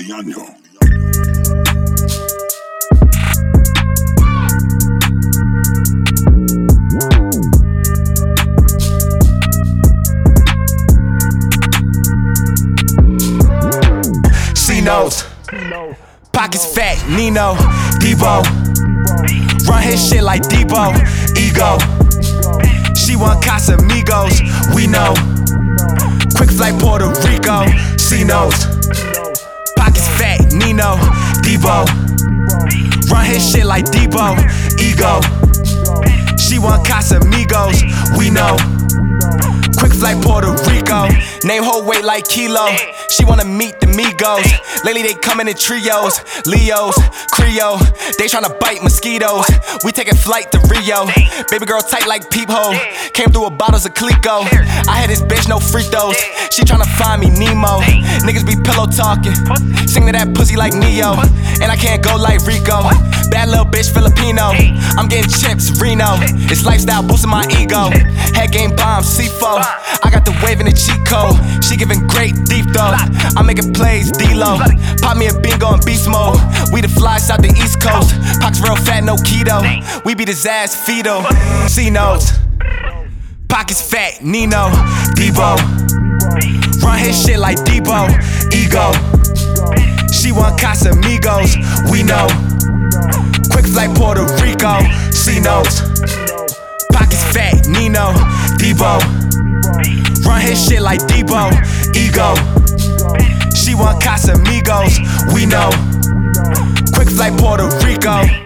Liano. C-Notes, pockets fat, Nino, Debo. Run his shit like Debo, ego. She want Casamigos, we know. Quick flight Puerto Rico, C-Notes. Pockets fat, Nino, Debo. Run his shit like Debo, ego. She want Casamigos, we know. Quick flight Puerto Rico, name whole weight like Kilo. She wanna meet the Migos. Lately they coming in trios, Leos, Creole. They tryna bite mosquitoes. We taking flight to Rio. Baby girl tight like peephole. Came through with bottles of Clico. I had this bitch no free throws. She tryna find me Nemo. Niggas be pillow talking, sing to that pussy like Neo. And I can't go like Rico. Bad little bitch Filipino. I'm getting chips Reno. It's lifestyle boosting my ego. Head game bomb C4. I got the wave in the cheat code. She giving great deep though. I'm making plays D-Lo. Pop me a bingo in beast mode. We the flies out the East Coast. Pox real fat, no keto. We beat his ass, Fido. C-Notes, pockets fat, Nino, Debo. Run his shit like Debo, ego. She want Casamigos, we know. Quick flight Puerto Rico, C-Notes. Pockets fat, Nino, Debo. Run his shit like Debo, ego. She want Casamigos, we know. Quick flight Puerto Rico.